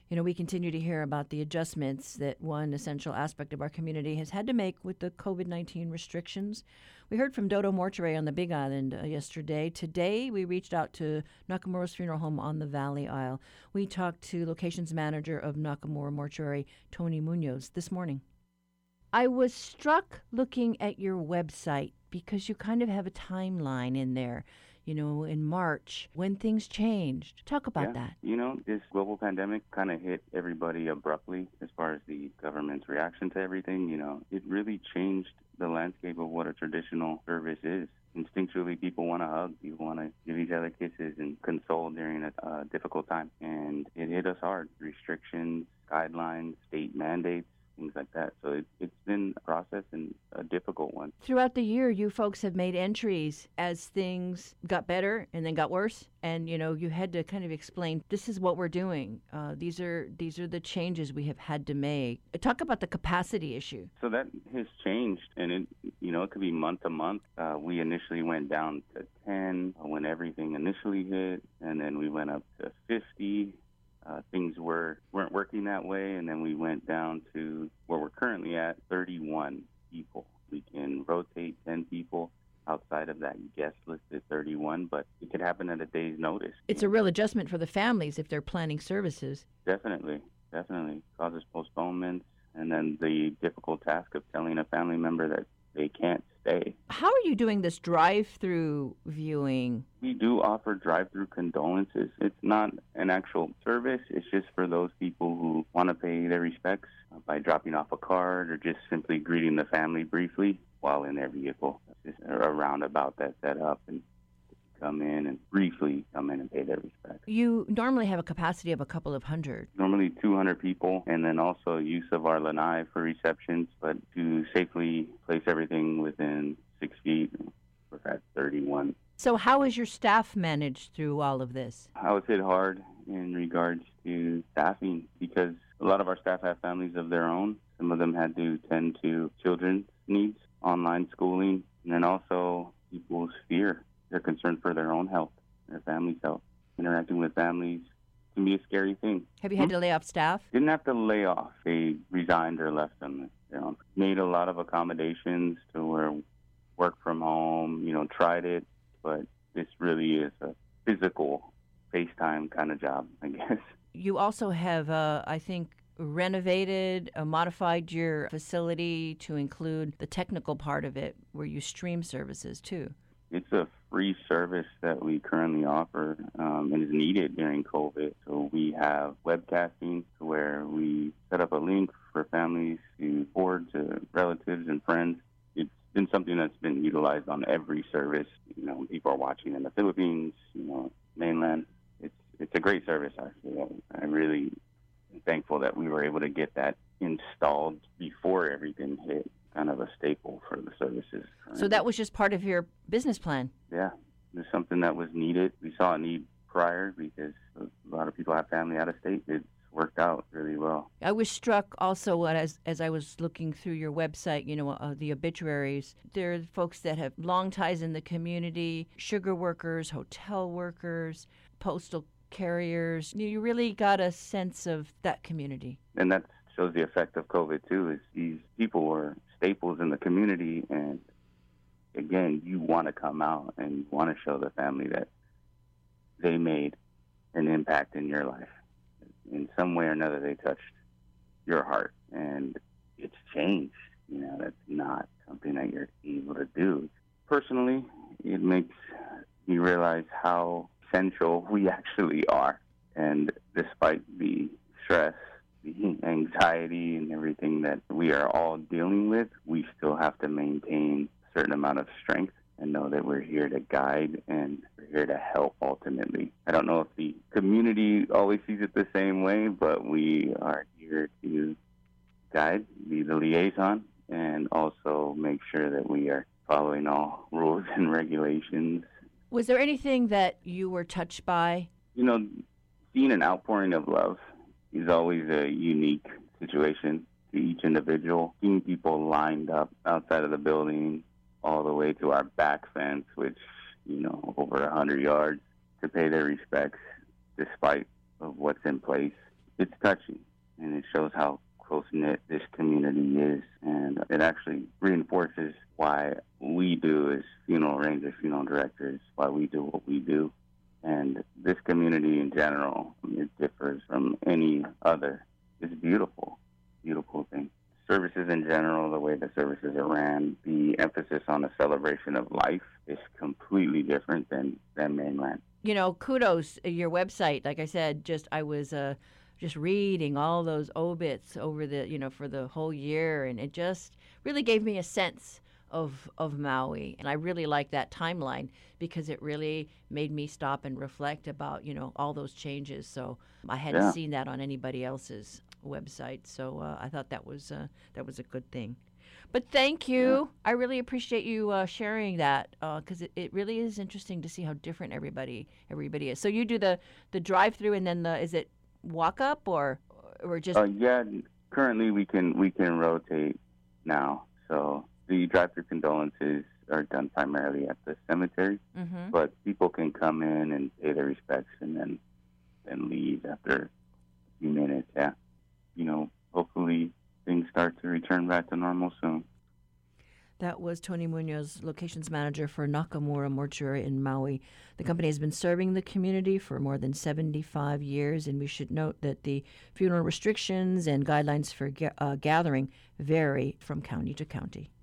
We continue to hear about the adjustments that one essential aspect of our community has had to make with the COVID-19 restrictions. We heard from Dodo Mortuary on the Big Island yesterday. Today, we reached out to Nakamura's Funeral Home on the Valley Isle. We talked to locations manager of Nakamura Mortuary, Tony Munoz, this morning. I was struck looking at your website because you kind of have a timeline in there. In March, when things changed. Talk about that. This global pandemic kind of hit everybody abruptly as far as the government's reaction to everything. It really changed the landscape of what a traditional service is. Instinctually, people want to hug, people want to give each other kisses and console during a difficult time. And it hit us hard. Restrictions, guidelines, state mandates, things like that. So it's been a process and a difficult one. Throughout the year, you folks have made entries as things got better and then got worse. And, you had to kind of explain, this is what we're doing. These are the changes we have had to make. Talk about the capacity issue. So that has changed, and it could be month to month. We initially went down to 10 when everything initially hit, and then we went up to 50. Things weren't working that way, and then we went down to where we're currently at, 31 people. We can rotate 10 people outside of that guest list at 31, but it could happen at a day's notice. It's a real adjustment for the families if they're planning services. Definitely. Causes postponements, and then the difficult task of telling a family member that they can't stay. How are you doing this drive-through viewing? We do offer drive-through condolences. It's not an actual service. It's just for those people who want to pay their respects by dropping off a card or just simply greeting the family briefly while in their vehicle. It's just a roundabout that's set up, and come in and briefly come in and pay their respects. You normally have a capacity of a couple of hundred. Normally 200 people, and then also use of our lanai for receptions, but to safely place everything within 6 feet, we're at 31. So how has your staff managed through all of this? I was hit hard in regards to staffing because a lot of our staff have families of their own. Some of them had to tend to children's needs, online schooling, and then also people's fear. They're concerned for their own health, their family's health. Interacting with families can be a scary thing. Have you had to lay off staff? Didn't have to lay off. They resigned or left on their own. Made a lot of accommodations to where work from home, tried it, but this really is a physical FaceTime kind of job, I guess. You also have, I think, renovated, modified your facility to include the technical part of it where you stream services too. It's a free service that we currently offer and is needed during COVID. So we have webcasting where we set up a link for families to forward to relatives and friends. It's been something that's been utilized on every service. People are watching in the Philippines, mainland. It's a great service, actually. I really am thankful that we were able to get that installed before everything hit. Kind of a staple for the services. So that was just part of your business plan? Yeah, it's something that was needed. We saw a need prior because a lot of people have family out of state. It's worked out really well. I was struck also as I was looking through your website, the obituaries. There are folks that have long ties in the community, sugar workers, hotel workers, postal carriers. You really got a sense of that community. And that shows the effect of COVID, too, is these people were staples in the community, and again, you want to come out and you want to show the family that they made an impact in your life. In some way or another, they touched your heart, and it's changed. That's not something that you're able to do. Personally, it makes me realize how essential we actually are, and despite the stress, the anxiety and everything that we are all dealing with, we still have to maintain a certain amount of strength and know that we're here to guide and we're here to help ultimately. I don't know if the community always sees it the same way, but we are here to guide, be the liaison, and also make sure that we are following all rules and regulations. Was there anything that you were touched by? Seeing an outpouring of love is always a unique situation to each individual. Seeing people lined up outside of the building all the way to our back fence, which, over 100 yards, to pay their respects despite of what's in place. it's touching, and it shows how close-knit this community is, and it actually reinforces why we do as funeral arrangers, funeral directors, why we do what we do. And this community in general, it differs from any other. It's beautiful, beautiful thing. Services in general, the way the services are ran, the emphasis on the celebration of life is completely different than mainland. You know, kudos your website. Like I said, I was just reading all those obits over for the whole year, and it just really gave me a sense of Maui. And I really like that timeline because it really made me stop and reflect about, all those changes. So I hadn't seen that on anybody else's website. So I thought that was a good thing. But thank you. I really appreciate you sharing that because it really is interesting to see how different everybody is. So you do the drive-through, and then is it walk up or just? Yeah, currently we can rotate now. So the drive-through condolences are done primarily at the cemetery, but people can come in and pay their respects and then leave after a few minutes. Yeah, hopefully things start to return back to normal soon. That was Tony Munoz, locations manager for Nakamura Mortuary in Maui. The company has been serving the community for more than 75 years, and we should note that the funeral restrictions and guidelines for gathering vary from county to county.